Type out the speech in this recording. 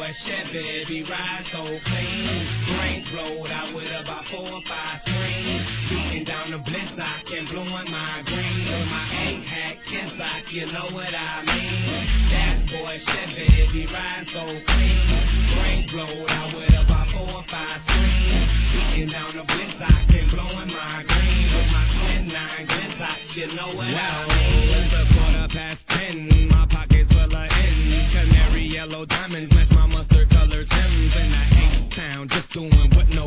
boy Chevy be ride so clean. Brains blowed out with about 4 or 5 screens. Beating down the blitz lock and blowing my green. With my 8-hack inside, you know what I mean. That boy Chevy be ride so clean. Brains blowed out with about 4 or 5 screens. Beating down the blitz lock and blowing my green. With my twin 9 glitz lock, you know what I mean. It's a 10:15, my pockets full of N's. Canary yellow diamonds match my mustard colored Timbs. In the H-town, just doing what no